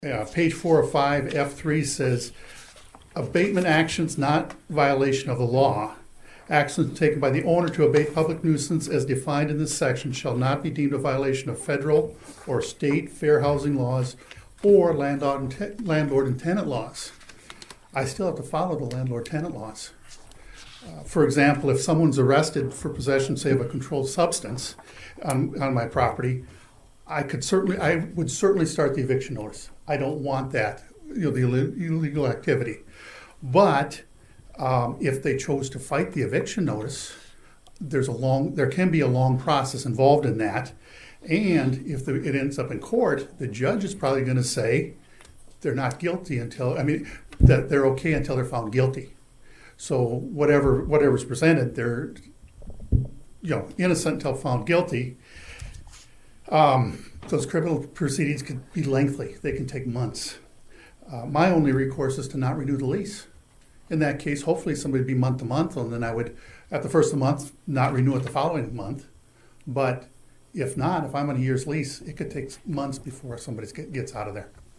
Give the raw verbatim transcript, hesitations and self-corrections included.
Yeah, page four of five, F three says, abatement actions not violation of the law. Actions taken by the owner to abate public nuisance as defined in this section shall not be deemed a violation of federal or state fair housing laws or landlord and, te- landlord and tenant laws. I still have to follow the landlord-tenant laws. Uh, for example, if someone's arrested for possession, say, of a controlled substance on, on my property, I could certainly, I would certainly start the eviction notice. I don't want that, you know, the illegal activity. But um, if they chose to fight the eviction notice, there's a long, there can be a long process involved in that. And if the, it ends up in court, the judge is probably going to say they're not guilty until, I mean, that they're okay until they're found guilty. So whatever whatever's presented, they're, you know, innocent until found guilty. Um, those criminal proceedings can be lengthy. They can take months. Uh, my only recourse is to not renew the lease. In that case, hopefully somebody would be month to month, and then I would, at the first of the month, not renew it the following month. But if not, if I'm on a year's lease, it could take months before somebody gets out of there.